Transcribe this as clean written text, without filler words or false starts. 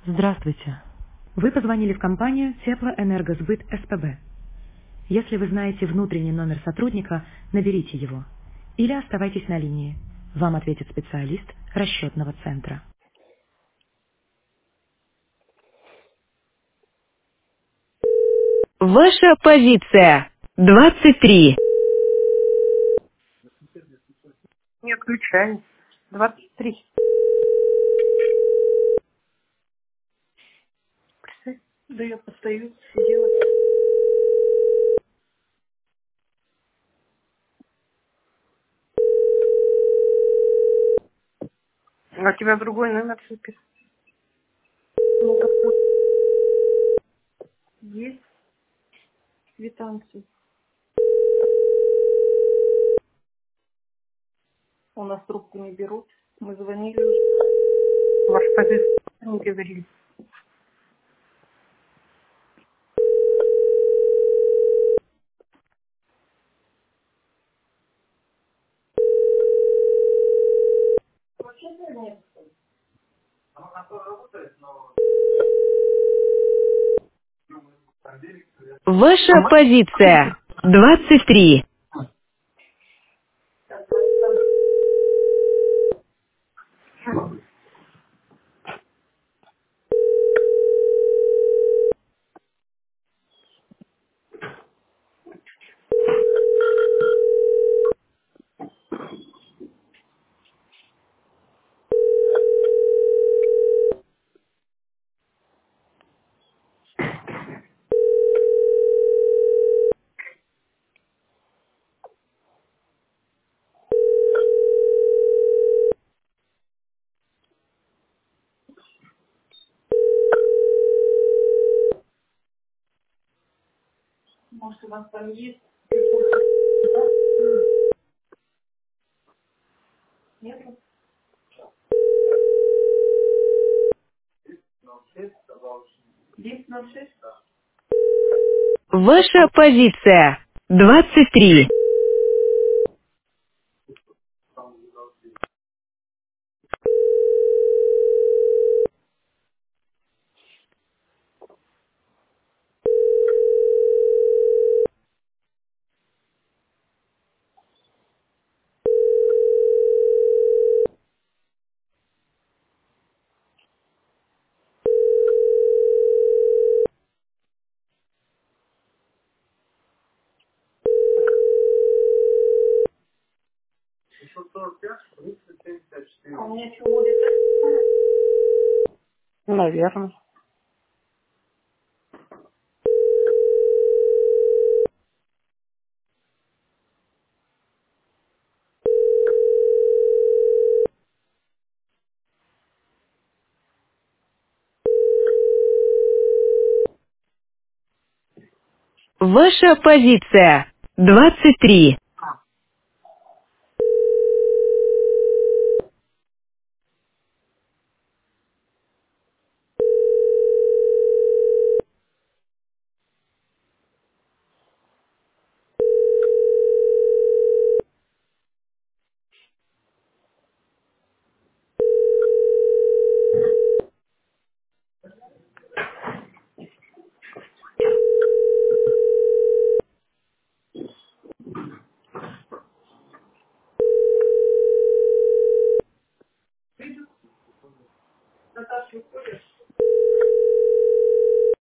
Здравствуйте. Вы позвонили в компанию Теплоэнергосбыт СПБ. Если вы знаете внутренний номер сотрудника, наберите его. Или оставайтесь на линии. Вам ответит специалист расчетного центра. Ваша позиция 23. Не отключай. 23. Представь, да я постою, сидела. А у тебя другой номер супер. Ну, такой. Есть квитанции. У нас трубку не берут. Мы звонили уже. Ваш позиция не говорили. Ваша позиция 23. Может, у вас там есть? Нет? Есть на 6? Ваша позиция 23. А у меня что будет? Наверное. Ваша позиция 23.